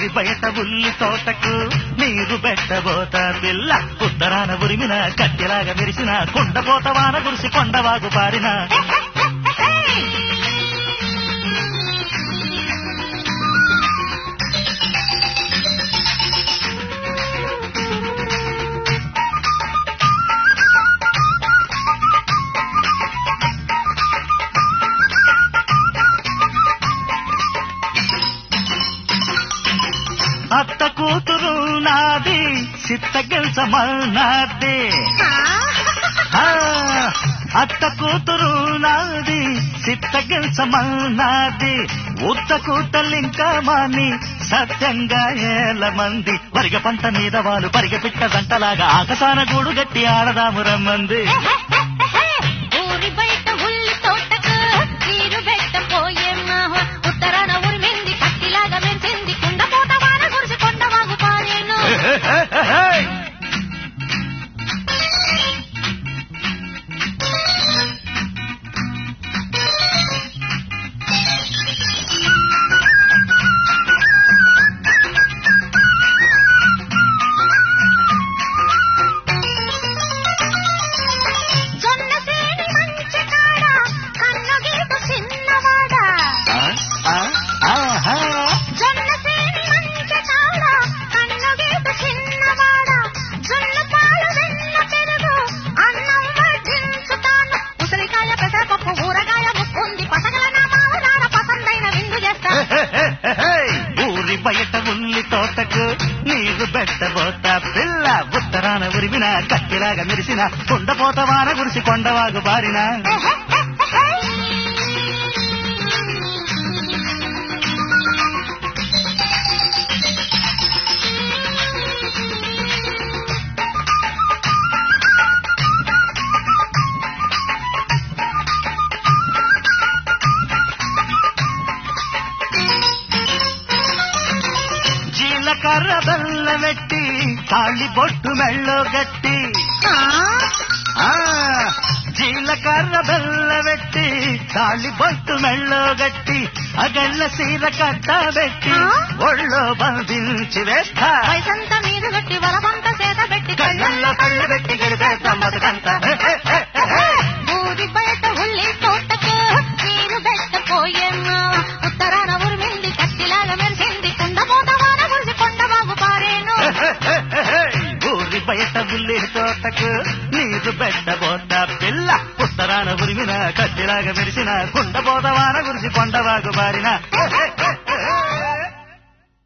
ఊరి బయట ఉల్లి తోటకు నీరు పెట్టబోతా పిల్ల ఉత్తరాన ఉరిమిన కట్టెలాగా మెరిసిన కొండపోత వాన గురిసి కొండవాగు పారిన అత్త కూతురు నాది చిత్త గెలిచమన్నాది అత్త కూతురు నాది చిత్త గెలిచమన్నాది ఉత్త కూతలింకా మాని సత్యంగా ఏల మంది పరిగ పంట మీద వాళ్ళు పరిగ పిట్ట గంటలాగా ఆకసాన గూడు గట్టి ఆడదాము రమ్మంది ఊరి బయట ఉల్లి తోటకు నీరు పెట్టపోయేమ్మా ఉత్తరాన ఉరిమింది కత్తిలాగా మెరిసింది కుండపోత వాన గురిసి కొండవాగు పారేను ఊరి బయట ఉల్లి తోటకు నీరు పెట్టబోతా పిల్ల ఉత్తరాన ఉరిమిన కత్తిలాగా మెరిసిన కొండపోత వాన గురిసి కొండవాగు బారిన జీలకర్ర బెల్ల మెట్టి తాళి బొట్టు మెళ్ళో గట్టి జీలకర్ర బెల్ల పెట్టి తాళి బొట్టు మెళ్ళో గట్టి అగళ్ళ సీర కట్టబెట్టి ఒళ్ళో బంధించి వేస్తా పైసంత మీద గట్టి వలబంత చేత పెట్టి కళ్ళల్లో కళ్ళు పెట్టి గడిపేస్తాం బతుకంతా ఊరి బయట ఉల్లి తోటకు నీరు పెట్టపోయేమ్మా ఉత్తరాన ఉరిమింది కత్తిలాగా మెరిసింది కుండపోత వాన గురిసి కొండవాగు పారేను ఊరి బయట ఉల్లి తోటకు నీరు పెట్టబోతా పిల్ల ఉత్తరాన ఉరిమిన కత్తిలాగా మెరిసిన కుండపోత వాన గురిసి కొండవాగు బారిన